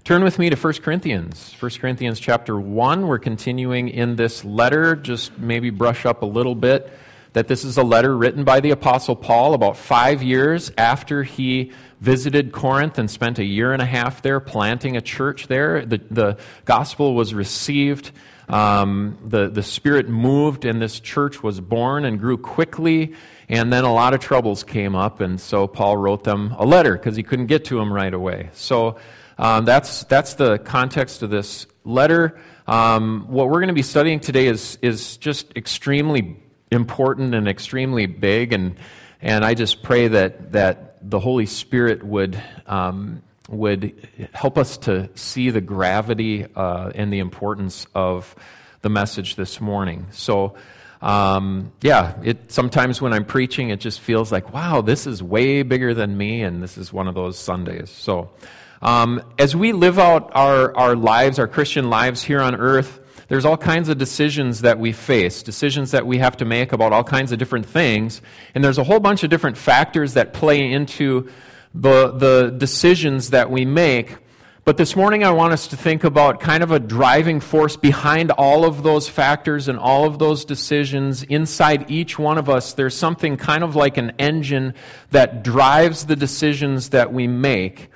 Turn with me to 1 Corinthians. 1 Corinthians chapter 1. We're continuing in this letter. Just maybe brush up a little bit that this is a letter written by the Apostle Paul about 5 years after he visited Corinth and spent 1.5 years there planting a church there. The gospel was received. The Spirit moved, and this church was born and grew quickly. And then a lot of troubles came up, and so Paul wrote them a letter because he couldn't get to them right away. So that's the context of this letter. What we're going to be studying today is just extremely important and extremely big, and I just pray that the Holy Spirit would help us to see the gravity and the importance of the message this morning. So, sometimes when I'm preaching, it just feels like, wow, this is way bigger than me, and this is one of those Sundays. So, as we live out our lives, our Christian lives here on earth, there's all kinds of decisions that we face, decisions that we have to make about all kinds of different things, and there's a whole bunch of different factors that play into the decisions that we make. But this morning I want us to think about kind of a driving force behind all of those factors and all of those decisions. Inside each one of us, there's something kind of like an engine that drives the decisions that we make.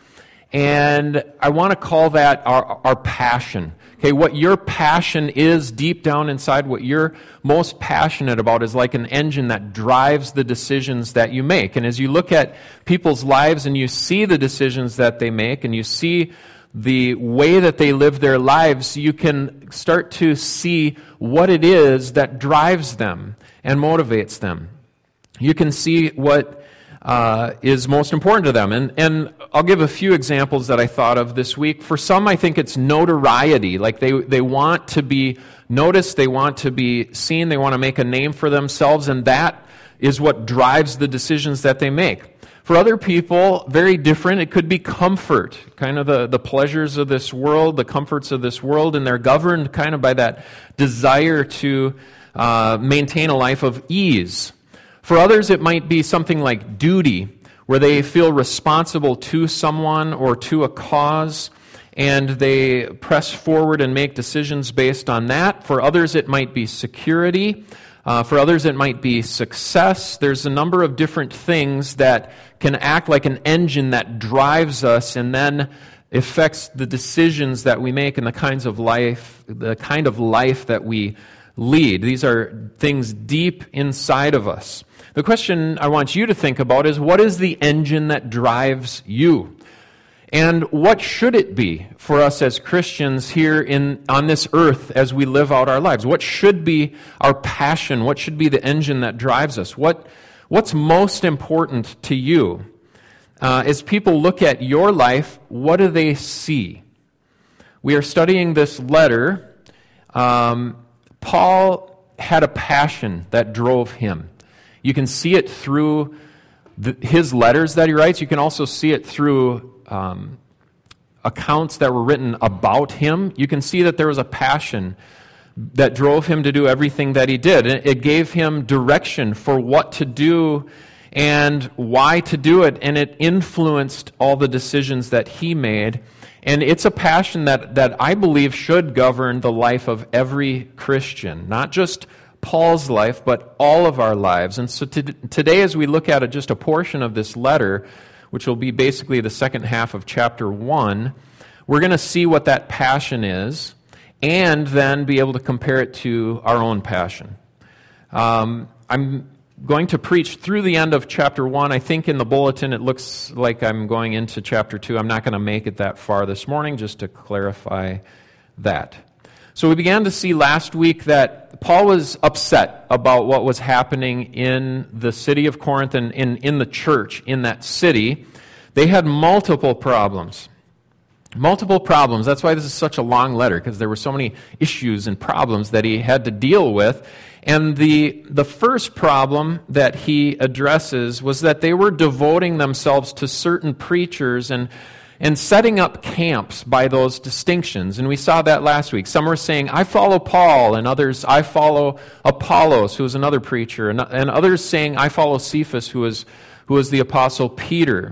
And I want to call that our passion. Okay, what your passion is deep down inside, what you're most passionate about is like an engine that drives the decisions that you make. And as you look at people's lives and you see the decisions that they make and you see the way that they live their lives, you can start to see what it is that drives them and motivates them. You can see what is most important to them. And I'll give a few examples that I thought of this week. For some, I think it's notoriety. Like they want to be noticed, they want to be seen, they want to make a name for themselves, and that is what drives the decisions that they make. For other people, very different. It could be comfort, kind of the pleasures of this world, the comforts of this world, and they're governed kind of by that desire to maintain a life of ease. For others, it might be something like duty, where they feel responsible to someone or to a cause, and they press forward and make decisions based on that. For others, it might be security. For others, it might be success. There's a number of different things that can act like an engine that drives us and then affects the decisions that we make and the kind of life that we lead. These are things deep inside of us. The question I want you to think about is, what is the engine that drives you? And what should it be for us as Christians here on this earth as we live out our lives? What should be our passion? What should be the engine that drives us? What's most important to you? As people look at your life, what do they see? We are studying this letter. Paul had a passion that drove him. You can see it through his letters that he writes. You can also see it through accounts that were written about him. You can see that there was a passion that drove him to do everything that he did. It gave him direction for what to do and why to do it, and it influenced all the decisions that he made. And it's a passion that I believe should govern the life of every Christian, not just Paul's life, but all of our lives. And so today, as we look at just a portion of this letter, which will be basically the second half of chapter 1, we're going to see what that passion is and then be able to compare it to our own passion. I'm going to preach through the end of chapter 1. I think in the bulletin it looks like I'm going into chapter 2. I'm not going to make it that far this morning, just to clarify that. So we began to see last week that Paul was upset about what was happening in the city of Corinth and in the church in that city. They had multiple problems. Multiple problems. That's why this is such a long letter, because there were so many issues and problems that he had to deal with. And the first problem that he addresses was that they were devoting themselves to certain preachers and setting up camps by those distinctions. And we saw that last week. Some were saying, I follow Paul, and others, I follow Apollos, who is another preacher, and others saying, I follow Cephas, who is the Apostle Peter.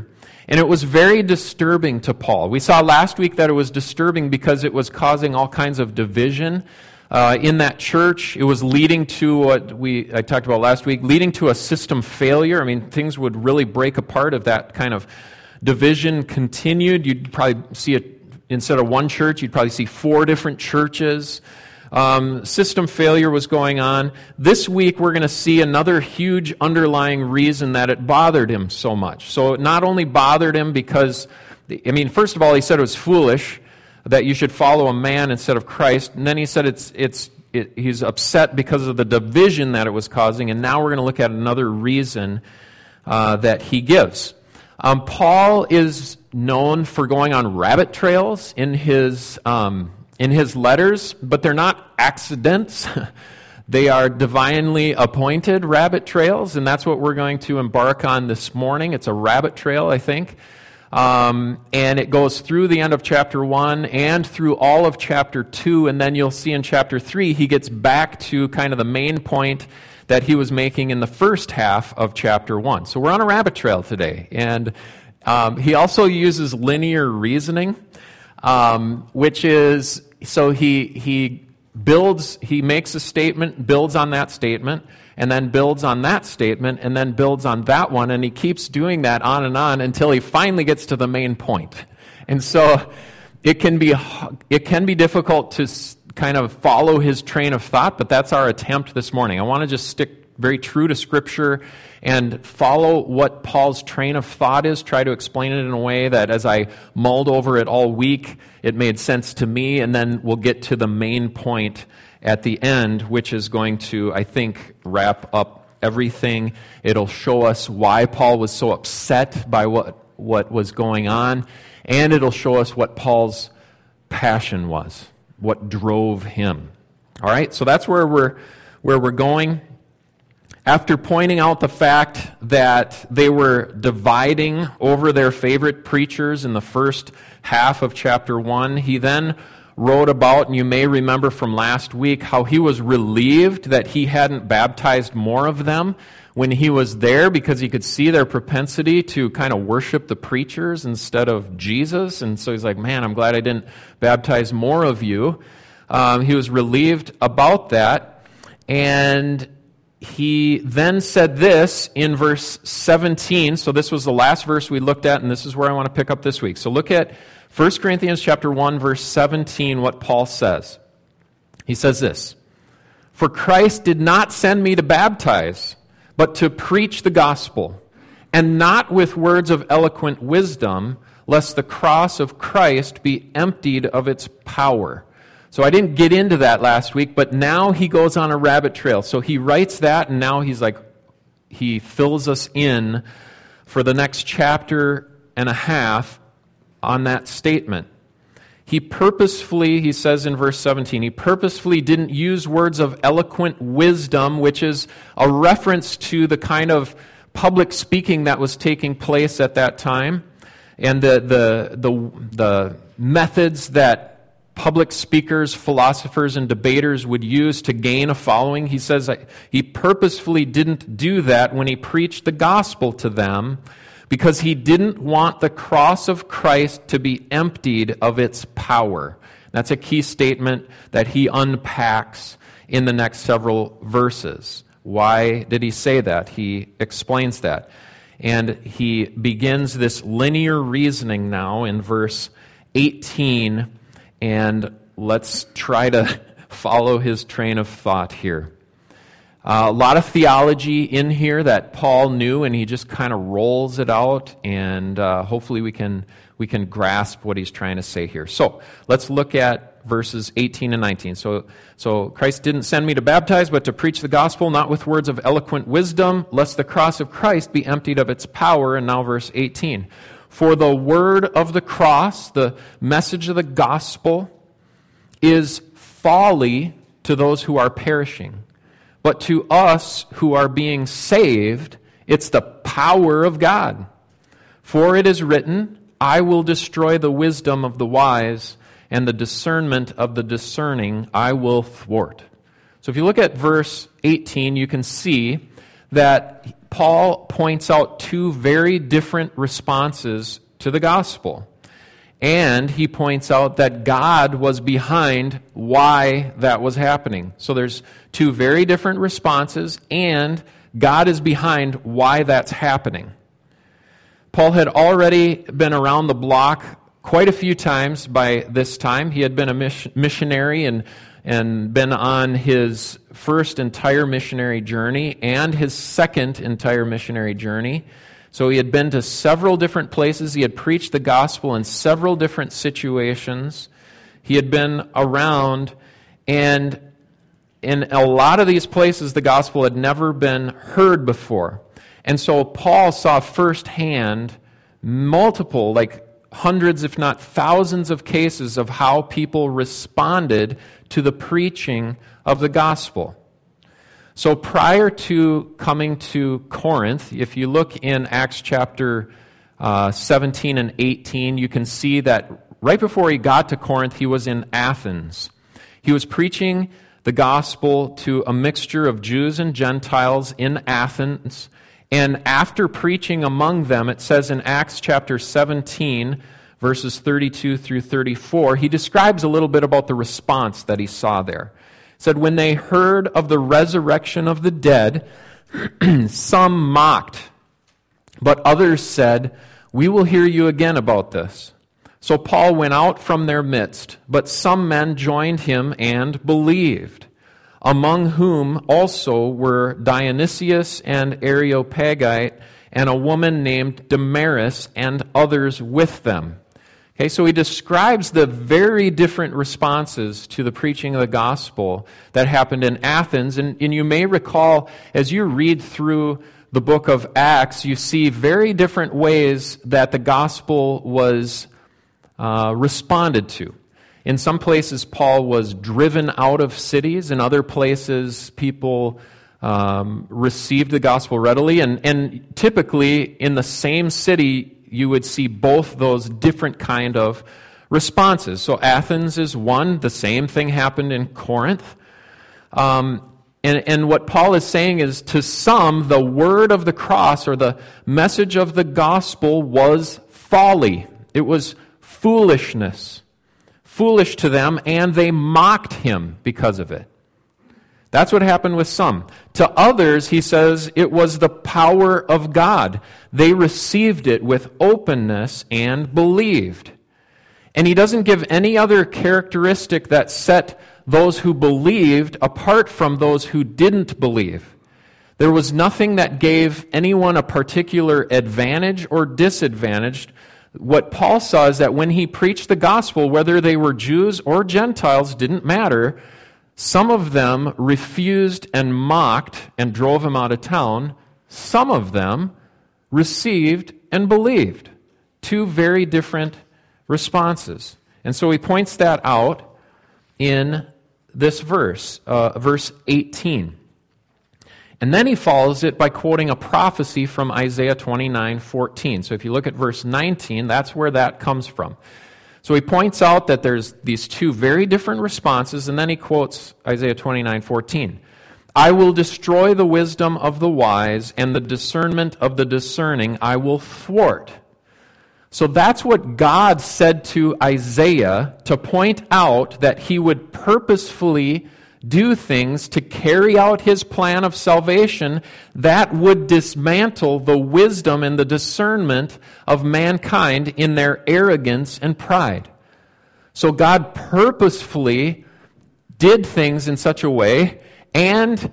And it was very disturbing to Paul. We saw last week that it was disturbing because it was causing all kinds of division in that church. It was leading to what I talked about last week, leading to a system failure. I mean, things would really break apart if that kind of division continued. You'd probably see it, instead of one church, you'd probably see 4 different churches. System failure was going on. This week we're going to see another huge underlying reason that it bothered him so much. So it not only bothered him because, first of all, he said it was foolish that you should follow a man instead of Christ, and then he said he's upset because of the division that it was causing, and now we're going to look at another reason that he gives. Paul is known for going on rabbit trails in his letters, but they're not accidents. They are divinely appointed rabbit trails, and that's what we're going to embark on this morning. It's a rabbit trail, I think. And it goes through the end of chapter 1 and through all of chapter 2, and then you'll see in chapter 3 he gets back to kind of the main point that he was making in the first half of chapter 1. So we're on a rabbit trail today. And he also uses linear reasoning, which is, so he makes a statement, builds on that statement, and then builds on that statement, and then builds on that one, and he keeps doing that on and on until he finally gets to the main point. And so it can be difficult to kind of follow his train of thought, but that's our attempt this morning. I want to just stick very true to Scripture and follow what Paul's train of thought is, try to explain it in a way that as I mulled over it all week, it made sense to me, and then we'll get to the main point at the end, which is going to, I think, wrap up everything. It'll show us why Paul was so upset by what was going on, and it'll show us what Paul's passion was, what drove him. All right, so that's where we're going. After pointing out the fact that they were dividing over their favorite preachers in the first half of chapter 1, he then wrote about, and you may remember from last week, how he was relieved that he hadn't baptized more of them when he was there, because he could see their propensity to kind of worship the preachers instead of Jesus. And so he's like, man, I'm glad I didn't baptize more of you. He was relieved about that. And he then said this in verse 17. So this was the last verse we looked at, and this is where I want to pick up this week. So look at 1 Corinthians chapter 1, verse 17, what Paul says. He says this, "For Christ did not send me to baptize, but to preach the gospel, and not with words of eloquent wisdom, lest the cross of Christ be emptied of its power." So I didn't get into that last week, but now he goes on a rabbit trail. So he writes that, and now he fills us in for the next chapter and a half on that statement. He says in verse 17, he purposefully didn't use words of eloquent wisdom, which is a reference to the kind of public speaking that was taking place at that time, and the methods that public speakers, philosophers, and debaters would use to gain a following. He says he purposefully didn't do that when he preached the gospel to them, because he didn't want the cross of Christ to be emptied of its power. That's a key statement that he unpacks in the next several verses. Why did he say that? He explains that. And he begins this linear reasoning now in verse 18, and let's try to follow his train of thought here. A lot of theology in here that Paul knew, and he just kind of rolls it out, and hopefully we can grasp what he's trying to say here. So let's look at verses 18 and 19. So Christ didn't send me to baptize, but to preach the gospel, not with words of eloquent wisdom, lest the cross of Christ be emptied of its power. And now verse 18. For the word of the cross, the message of the gospel, is folly to those who are perishing. But to us who are being saved, it's the power of God. For it is written, I will destroy the wisdom of the wise, and the discernment of the discerning I will thwart. So if you look at verse 18, you can see that Paul points out two very different responses to the gospel. And he points out that God was behind why that was happening. So there's two very different responses, and God is behind why that's happening. Paul had already been around the block quite a few times by this time. He had been a missionary and been on his first entire missionary journey and his second entire missionary journey. So he had been to several different places. He had preached the gospel in several different situations. He had been around, and in a lot of these places, the gospel had never been heard before. And so Paul saw firsthand multiple, like hundreds, if not thousands of cases of how people responded to the preaching of the gospel. So prior to coming to Corinth, if you look in Acts chapter 17 and 18, you can see that right before he got to Corinth, he was in Athens. He was preaching the gospel to a mixture of Jews and Gentiles in Athens. And after preaching among them, it says in Acts chapter 17, verses 32 through 34, he describes a little bit about the response that he saw there. It said, when they heard of the resurrection of the dead, some mocked, but others said, we will hear you again about this. So Paul went out from their midst, but some men joined him and believed, among whom also were Dionysius and Areopagite, and a woman named Damaris, and others with them. Okay, so he describes the very different responses to the preaching of the gospel that happened in Athens. And you may recall, as you read through the book of Acts, you see very different ways that the gospel was responded to. In some places, Paul was driven out of cities. In other places, people received the gospel readily. And typically, in the same city, you would see both those different kind of responses. So Athens is one. The same thing happened in Corinth. And what Paul is saying is, to some, the word of the cross or the message of the gospel was folly. It was foolishness. Foolish to them, and they mocked him because of it. That's what happened with some. To others, he says, it was the power of God. They received it with openness and believed. And he doesn't give any other characteristic that set those who believed apart from those who didn't believe. There was nothing that gave anyone a particular advantage or disadvantage. What Paul saw is that when he preached the gospel, whether they were Jews or Gentiles, didn't matter. Some of them refused and mocked and drove him out of town. Some of them received and believed. Two very different responses. And so he points that out in this verse, verse 18. And then he follows it by quoting a prophecy from Isaiah 29:14. So if you look at verse 19, that's where that comes from. So he points out that there's these two very different responses, and then he quotes Isaiah 29:14. I will destroy the wisdom of the wise, and the discernment of the discerning I will thwart. So that's what God said to Isaiah to point out that he would purposefully do things to carry out his plan of salvation that would dismantle the wisdom and the discernment of mankind in their arrogance and pride. So God purposefully did things in such a way and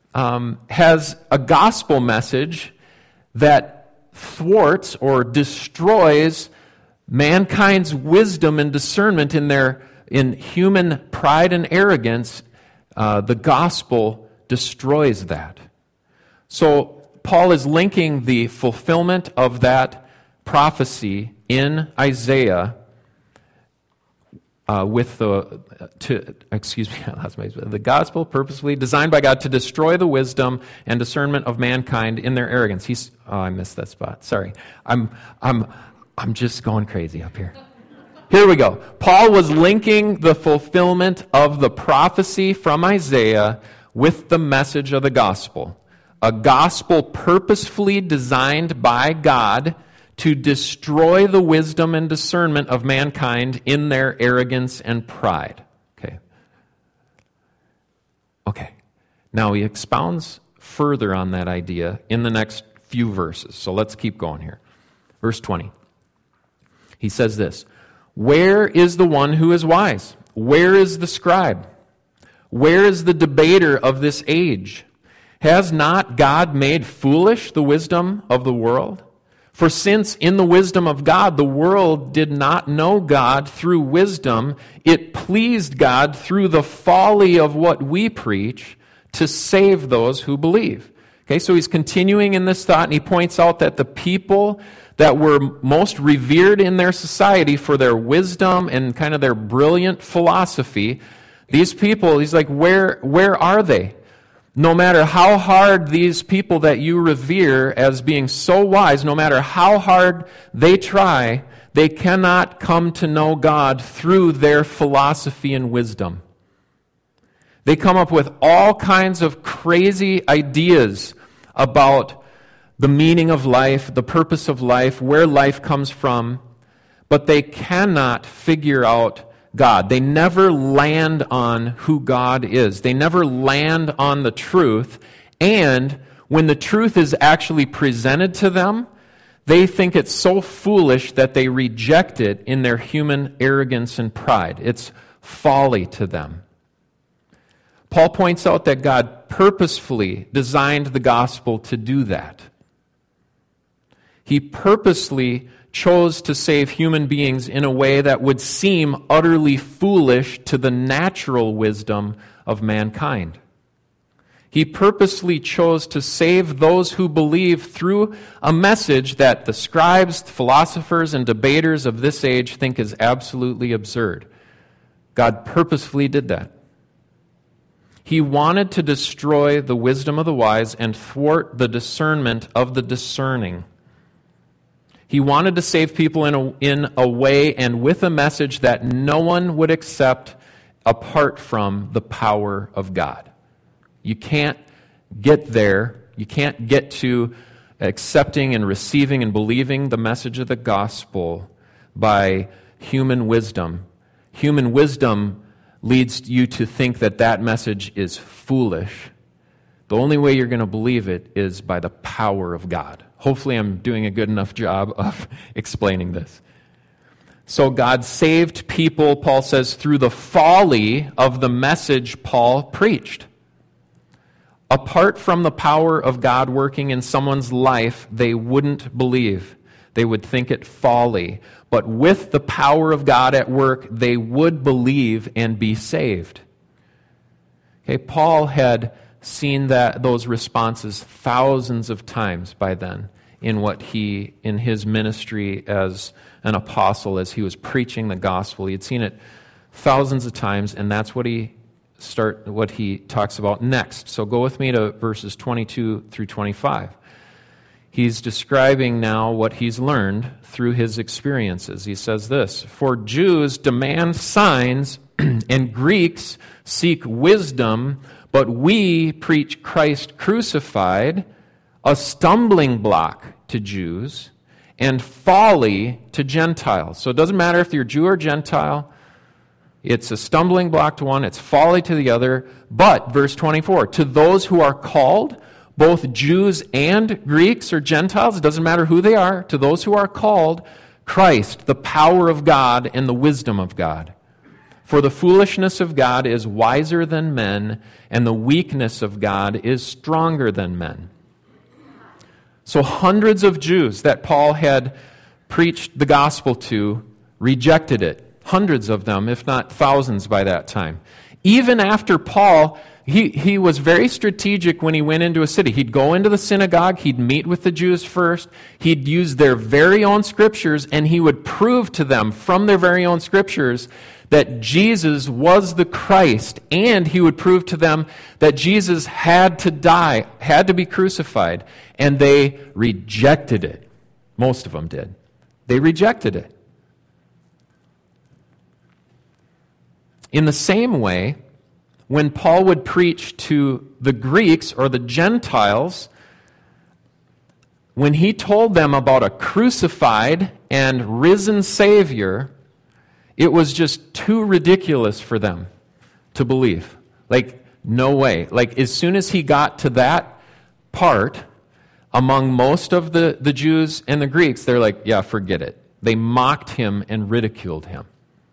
has a gospel message that thwarts or destroys mankind's wisdom and discernment in human pride and arrogance. The gospel destroys that. So Paul is linking the fulfillment of that prophecy in Isaiah with the gospel purposefully designed by God to destroy the wisdom and discernment of mankind in their arrogance. I missed that spot. Sorry, I'm just going crazy up here. Here we go. Paul was linking the fulfillment of the prophecy from Isaiah with the message of the gospel. A gospel purposefully designed by God to destroy the wisdom and discernment of mankind in their arrogance and pride. Okay. Now he expounds further on that idea in the next few verses. So let's keep going here. Verse 20. He says this, "Where is the one who is wise? Where is the scribe? Where is the debater of this age? Has not God made foolish the wisdom of the world? For since in the wisdom of God the world did not know God through wisdom, it pleased God through the folly of what we preach to save those who believe." Okay, so he's continuing in this thought, and he points out that the people that were most revered in their society for their wisdom and kind of their brilliant philosophy, these people, he's like, where are they? No matter how hard these people that you revere as being so wise, no matter how hard they try, they cannot come to know God through their philosophy and wisdom. They come up with all kinds of crazy ideas about the meaning of life, the purpose of life, where life comes from, but they cannot figure out God. They never land on who God is. They never land on the truth. And when the truth is actually presented to them, they think it's so foolish that they reject it in their human arrogance and pride. It's folly to them. Paul points out that God purposefully designed the gospel to do that. He purposely chose to save human beings in a way that would seem utterly foolish to the natural wisdom of mankind. He purposely chose to save those who believe through a message that the scribes, philosophers, and debaters of this age think is absolutely absurd. God purposefully did that. He wanted to destroy the wisdom of the wise and thwart the discernment of the discerning. He wanted to save people in a way and with a message that no one would accept apart from the power of God. You can't get there. You can't get to accepting and receiving and believing the message of the gospel by human wisdom. Human wisdom leads you to think that that message is foolish. The only way you're going to believe it is by the power of God. Hopefully I'm doing a good enough job of explaining this. So God saved people, Paul says, through the folly of the message Paul preached. Apart from the power of God working in someone's life, they wouldn't believe. They would think it folly. But with the power of God at work, they would believe and be saved. Okay, Paul had seen those responses thousands of times by then in his ministry as an apostle, as he was preaching the gospel. He had seen it thousands of times, and that's what he talks about next. So go with me to verses 22 through 25. He's describing now what he's learned through his experiences. He says this, "For Jews demand signs, and Greeks seek wisdom, but we preach Christ crucified, a stumbling block to Jews, and folly to Gentiles." So it doesn't matter if you're Jew or Gentile. It's a stumbling block to one, it's folly to the other. But, verse 24, to those who are called, both Jews and Greeks or Gentiles, it doesn't matter who they are, to those who are called, Christ, the power of God and the wisdom of God. For the foolishness of God is wiser than men, and the weakness of God is stronger than men. So hundreds of Jews that Paul had preached the gospel to rejected it. Hundreds of them, if not thousands by that time. Even after Paul, he was very strategic when he went into a city. He'd go into the synagogue, he'd meet with the Jews first, he'd use their very own scriptures, and he would prove to them from their very own scriptures that Jesus was the Christ, and he would prove to them that Jesus had to die, had to be crucified, and they rejected it. Most of them did. They rejected it. In the same way, when Paul would preach to the Greeks or the Gentiles, when he told them about a crucified and risen Savior, it was just too ridiculous for them to believe. Like, no way. Like, as soon as he got to that part, among most of the Jews and the Greeks, they're like, yeah, forget it. They mocked him and ridiculed him.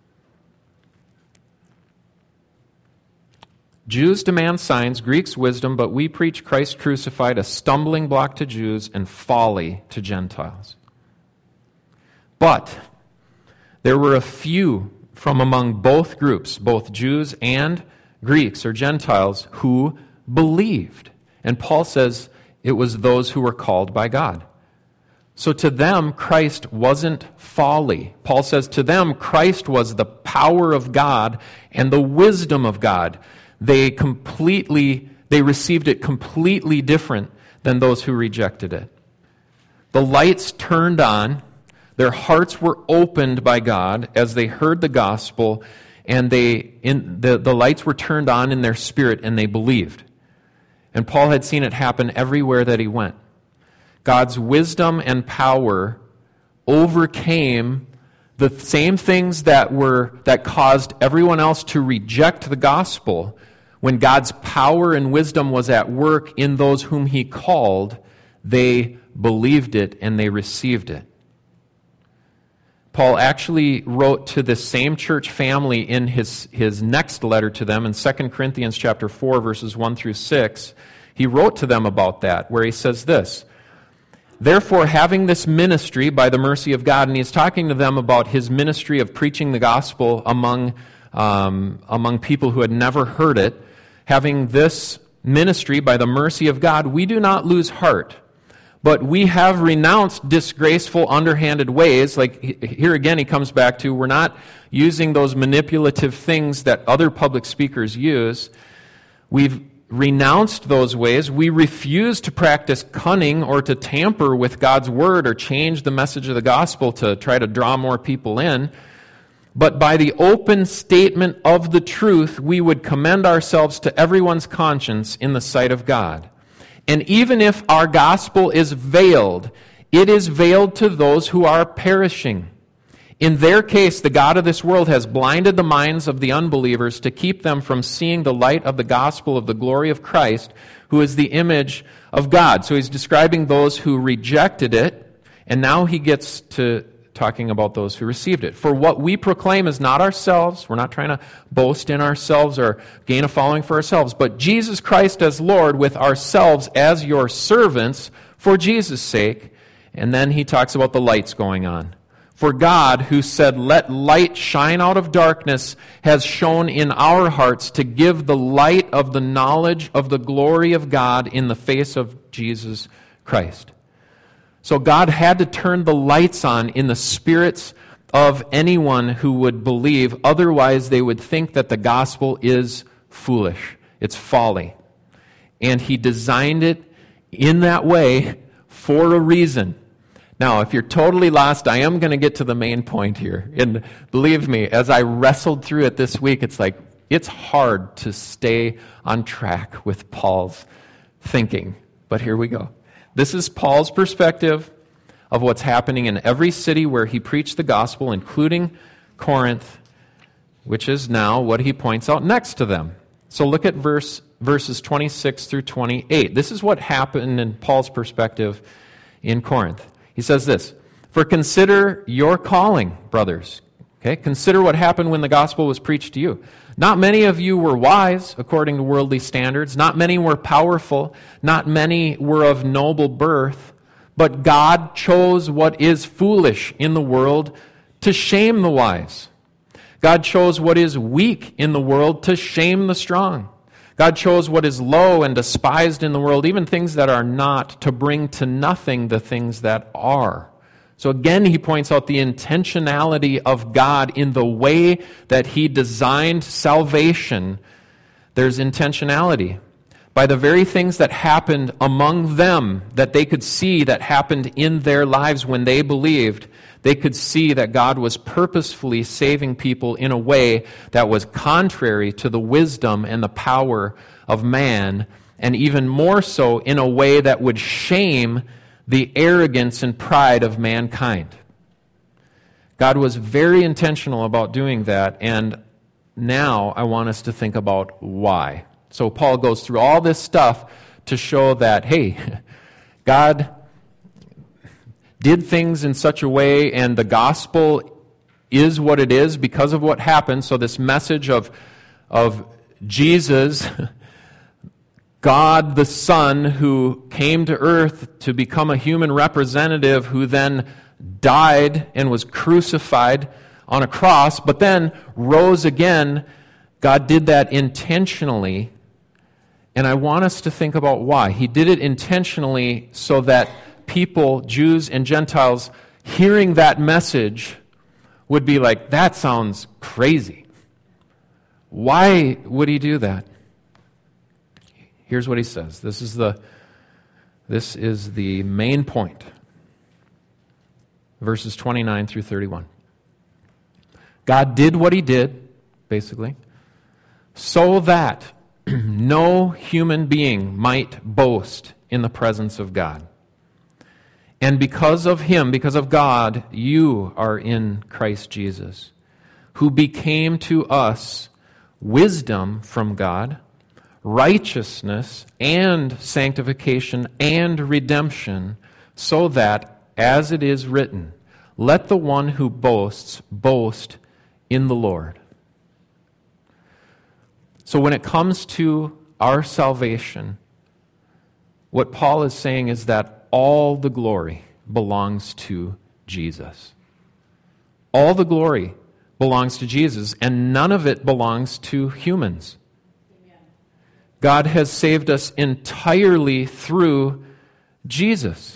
Jews demand signs, Greeks wisdom, but we preach Christ crucified, a stumbling block to Jews and folly to Gentiles. But there were a few from among both groups, both Jews and Greeks or Gentiles, who believed. And Paul says it was those who were called by God. So to them, Christ wasn't folly. Paul says to them, Christ was the power of God and the wisdom of God. They received it completely different than those who rejected it. The lights turned on, their hearts were opened by God as they heard the gospel, and the lights were turned on in their spirit, and they believed. And Paul had seen it happen everywhere that he went. God's wisdom and power overcame the same things that caused everyone else to reject the gospel. When God's power and wisdom was at work in those whom he called, they believed it and they received it. Paul actually wrote to the same church family in his next letter to them in 2 Corinthians chapter 4, verses 1 through 6. He wrote to them about that, where he says this, "Therefore, having this ministry by the mercy of God," and he's talking to them about his ministry of preaching the gospel among people who had never heard it, having this ministry by the mercy of God, we do not lose heart, but we have renounced disgraceful, underhanded ways. Like here again, he comes back to, we're not using those manipulative things that other public speakers use. We've renounced those ways. We refuse to practice cunning or to tamper with God's word or change the message of the gospel to try to draw more people in. But by the open statement of the truth, we would commend ourselves to everyone's conscience in the sight of God. And even if our gospel is veiled, it is veiled to those who are perishing. In their case, the God of this world has blinded the minds of the unbelievers to keep them from seeing the light of the gospel of the glory of Christ, who is the image of God. So he's describing those who rejected it, and now he gets to talking about those who received it. For what we proclaim is not ourselves. We're not trying to boast in ourselves or gain a following for ourselves, but Jesus Christ as Lord, with ourselves as your servants for Jesus' sake. And then he talks about the lights going on. For God, who said, "Let light shine out of darkness," has shone in our hearts to give the light of the knowledge of the glory of God in the face of Jesus Christ. So God had to turn the lights on in the spirits of anyone who would believe. Otherwise, they would think that the gospel is foolish. It's folly. And he designed it in that way for a reason. Now, if you're totally lost, I am going to get to the main point here. And believe me, as I wrestled through it this week, it's hard to stay on track with Paul's thinking. But here we go. This is Paul's perspective of what's happening in every city where he preached the gospel, including Corinth, which is now what he points out next to them. So look at verses 26 through 28. This is what happened in Paul's perspective in Corinth. He says this, "For consider your calling, brothers." Okay, consider what happened when the gospel was preached to you. "Not many of you were wise, according to worldly standards. Not many were powerful. Not many were of noble birth. But God chose what is foolish in the world to shame the wise. God chose what is weak in the world to shame the strong. God chose what is low and despised in the world, even things that are not, to bring to nothing the things that are." So again, he points out the intentionality of God in the way that he designed salvation. There's intentionality. by the very things that happened among them, that they could see that happened in their lives when they believed, they could see that God was purposefully saving people in a way that was contrary to the wisdom and the power of man, and even more so in a way that would shame the arrogance and pride of mankind. God was very intentional about doing that, and now I want us to think about why. So Paul goes through all this stuff to show that, hey, God did things in such a way, and the gospel is what it is because of what happened. So this message of Jesus, God the Son, who came to earth to become a human representative, who then died and was crucified on a cross, but then rose again. God did that intentionally. And I want us to think about why. He did it intentionally so that people, Jews and Gentiles, hearing that message would be like, that sounds crazy. Why would he do that? Here's what he says. This is the main point. Verses 29 through 31. God did what he did, basically, so that no human being might boast in the presence of God. And because of him, because of God, you are in Christ Jesus, who became to us wisdom from God, righteousness and sanctification and redemption, so that, as it is written, let the one who boasts boast in the Lord. So when it comes to our salvation, what Paul is saying is that all the glory belongs to Jesus. All the glory belongs to Jesus, and none of it belongs to humans. Amen. God has saved us entirely through Jesus.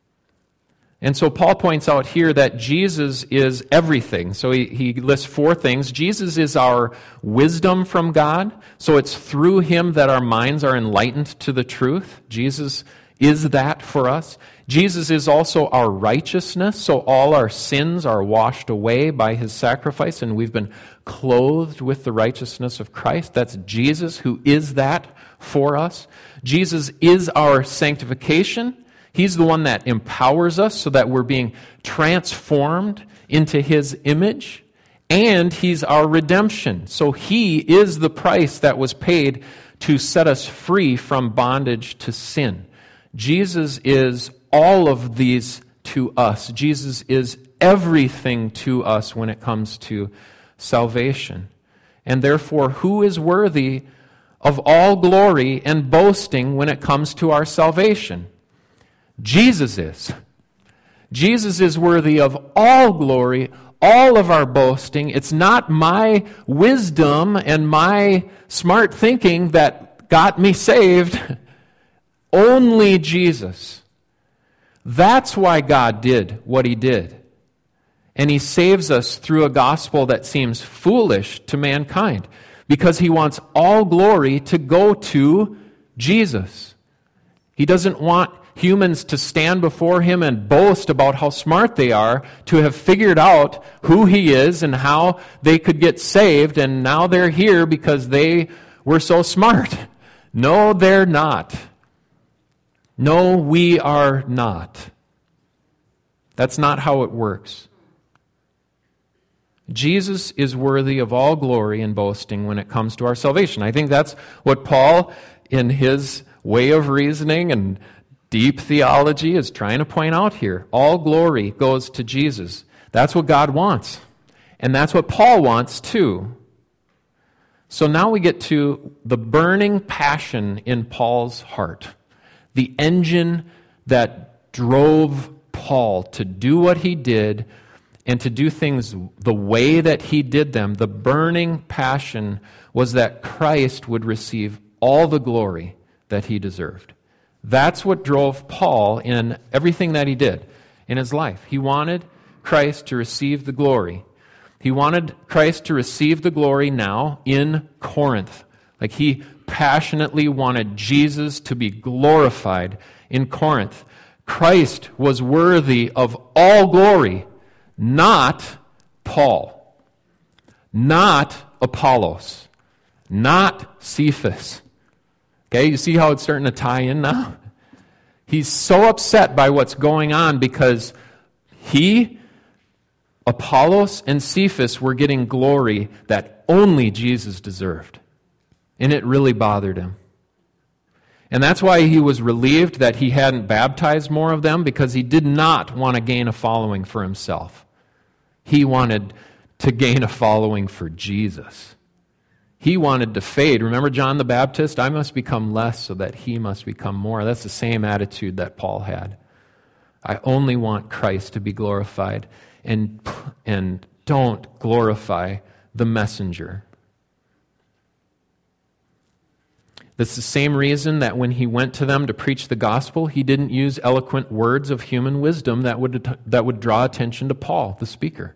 And so Paul points out here that Jesus is everything. So he lists 4 things. Jesus is our wisdom from God. So it's through him that our minds are enlightened to the truth. Jesus is that for us. Jesus is also our righteousness. So all our sins are washed away by his sacrifice, and we've been clothed with the righteousness of Christ. That's Jesus who is that for us. Jesus is our sanctification. He's the one that empowers us so that we're being transformed into his image. And he's our redemption. So he is the price that was paid to set us free from bondage to sin. Jesus is all of these to us. Jesus is everything to us when it comes to salvation. And therefore, who is worthy of all glory and boasting when it comes to our salvation? Jesus is. Jesus is worthy of all glory, all of our boasting. It's not my wisdom and my smart thinking that got me saved. Only Jesus. That's why God did what he did. And he saves us through a gospel that seems foolish to mankind, because he wants all glory to go to Jesus. He doesn't want humans to stand before him and boast about how smart they are to have figured out who he is and how they could get saved, and now they're here because they were so smart. No, they're not. No, we are not. That's not how it works. Jesus is worthy of all glory and boasting when it comes to our salvation. I think that's what Paul, in his way of reasoning and deep theology, is trying to point out here. All glory goes to Jesus. That's what God wants. And that's what Paul wants too. So now we get to the burning passion in Paul's heart. The engine that drove Paul to do what he did and to do things the way that he did them. The burning passion was that Christ would receive all the glory that he deserved. That's what drove Paul in everything that he did in his life. He wanted Christ to receive the glory. He wanted Christ to receive the glory now in Corinth. Like he passionately wanted Jesus to be glorified in Corinth. Christ was worthy of all glory, not Paul, not Apollos, not Cephas. Okay, you see how it's starting to tie in now? He's so upset by what's going on because he, Apollos, and Cephas were getting glory that only Jesus deserved. And it really bothered him. And that's why he was relieved that he hadn't baptized more of them, because he did not want to gain a following for himself. He wanted to gain a following for Jesus. He wanted to fade. Remember John the Baptist? I must become less so that he must become more. That's the same attitude that Paul had. I only want Christ to be glorified, and don't glorify the messenger. That's the same reason that when he went to them to preach the gospel, he didn't use eloquent words of human wisdom that would draw attention to Paul, the speaker.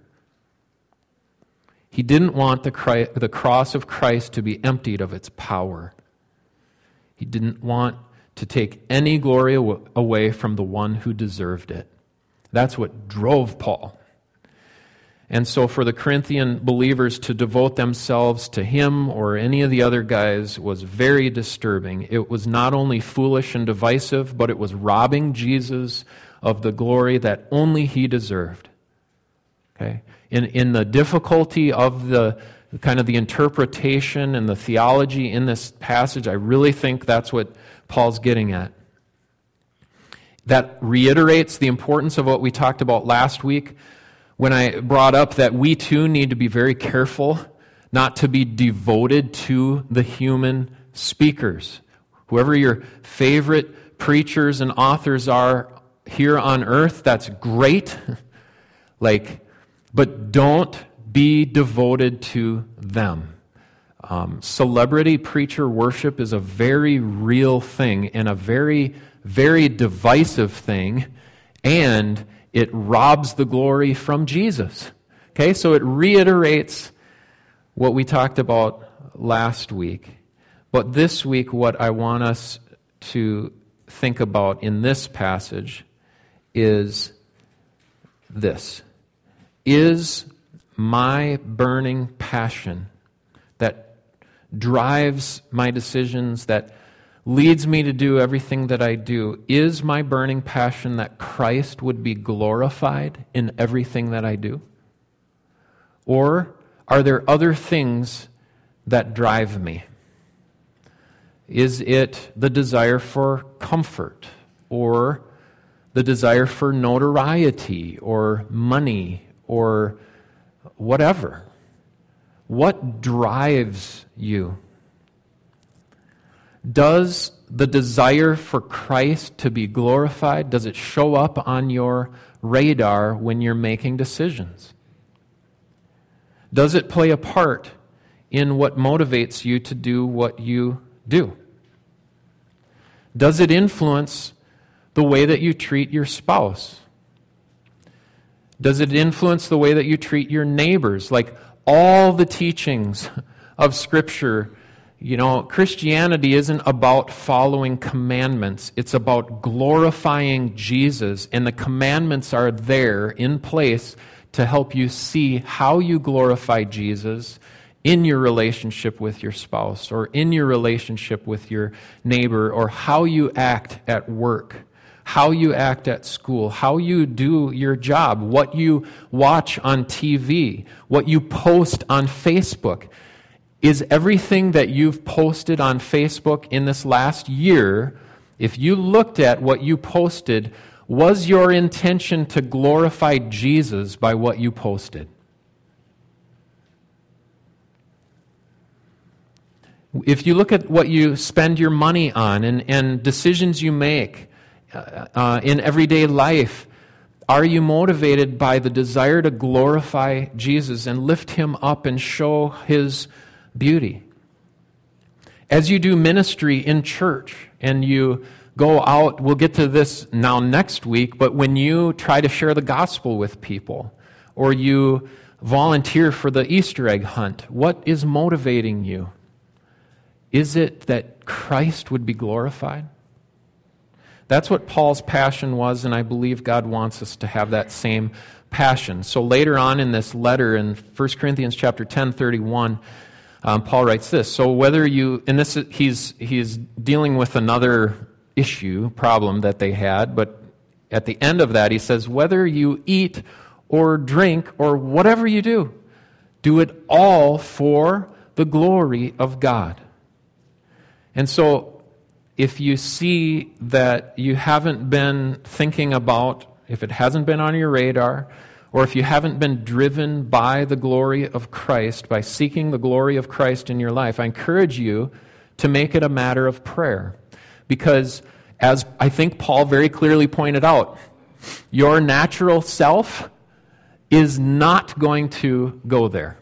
He didn't want the cross of Christ to be emptied of its power. He didn't want to take any glory away from the one who deserved it. That's what drove Paul. And so for the Corinthian believers to devote themselves to him or any of the other guys was very disturbing. It was not only foolish and divisive, but it was robbing Jesus of the glory that only he deserved. Okay? In the difficulty of the kind of the interpretation and the theology in this passage, I really think that's what Paul's getting at. That reiterates the importance of what we talked about last week when I brought up that we too need to be very careful not to be devoted to the human speakers. Whoever your favorite preachers and authors are here on earth, that's great. But don't be devoted to them. Celebrity preacher worship is a very real thing and a very, very divisive thing, and it robs the glory from Jesus. Okay, so it reiterates what we talked about last week. But this week, what I want us to think about in this passage is this. Is my burning passion that drives my decisions, that leads me to do everything that I do, is my burning passion that Christ would be glorified in everything that I do? Or are there other things that drive me? Is it the desire for comfort, or the desire for notoriety, or money, or whatever? What drives you? Does the desire for Christ to be glorified, does it show up on your radar when you're making decisions? Does it play a part in what motivates you to do what you do? Does it influence the way that you treat your spouse? Does it influence the way that you treat your neighbors? Like all the teachings of Scripture, Christianity isn't about following commandments. It's about glorifying Jesus, and the commandments are there in place to help you see how you glorify Jesus in your relationship with your spouse, or in your relationship with your neighbor, or how you act at work, how you act at school, how you do your job, what you watch on TV, what you post on Facebook. Is everything that you've posted on Facebook in this last year, if you looked at what you posted, was your intention to glorify Jesus by what you posted? If you look at what you spend your money on and decisions you make in everyday life, are you motivated by the desire to glorify Jesus and lift him up and show his beauty? As you do ministry in church and you go out, we'll get to this now next week, but when you try to share the gospel with people, or you volunteer for the Easter egg hunt, what is motivating you? Is it that Christ would be glorified? That's what Paul's passion was, and I believe God wants us to have that same passion. So later on in this letter, in 1 Corinthians chapter 10, 31, Paul writes this. So whether you, and this he's dealing with another problem that they had, but at the end of that he says, whether you eat or drink or whatever you do, do it all for the glory of God. And so if you see that you haven't been thinking about, if it hasn't been on your radar, or if you haven't been driven by the glory of Christ, by seeking the glory of Christ in your life, I encourage you to make it a matter of prayer. Because, as I think Paul very clearly pointed out, your natural self is not going to go there.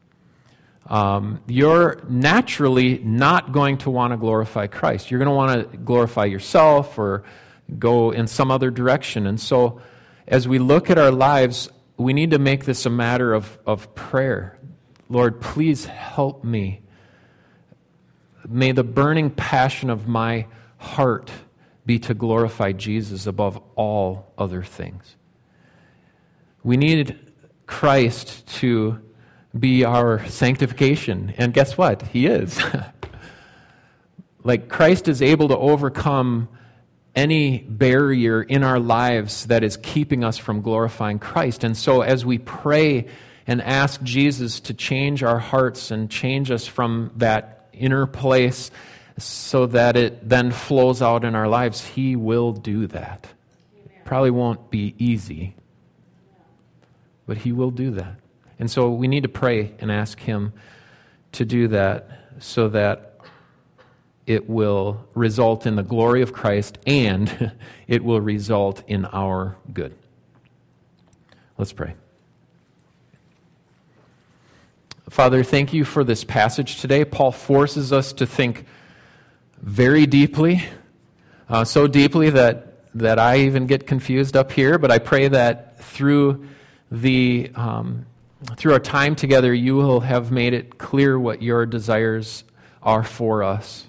You're naturally not going to want to glorify Christ. You're going to want to glorify yourself or go in some other direction. And so, as we look at our lives, we need to make this a matter of prayer. Lord, please help me. May the burning passion of my heart be to glorify Jesus above all other things. We need Christ to be our sanctification. And guess what? He is. Like, Christ is able to overcome any barrier in our lives that is keeping us from glorifying Christ. And so as we pray and ask Jesus to change our hearts and change us from that inner place so that it then flows out in our lives, He will do that. Probably won't be easy, but He will do that. And so we need to pray and ask Him to do that so that it will result in the glory of Christ and it will result in our good. Let's pray. Father, thank you for this passage today. Paul forces us to think very deeply, so deeply that I even get confused up here, but I pray that through our time together, you will have made it clear what your desires are for us.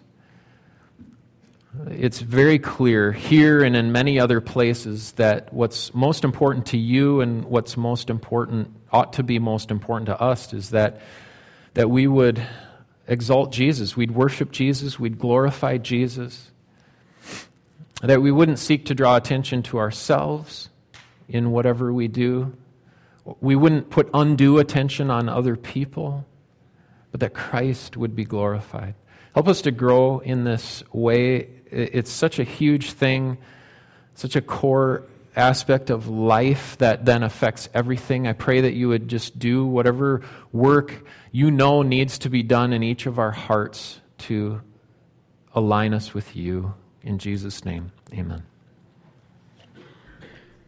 It's very clear here and in many other places that what's most important to you and what's most important, ought to be most important to us, is that we would exalt Jesus, we'd worship Jesus, we'd glorify Jesus, that we wouldn't seek to draw attention to ourselves in whatever we do. We wouldn't put undue attention on other people, but that Christ would be glorified. Help us to grow in this way. It's such a huge thing, such a core aspect of life that then affects everything. I pray that you would just do whatever work you know needs to be done in each of our hearts to align us with you. In Jesus' name, amen.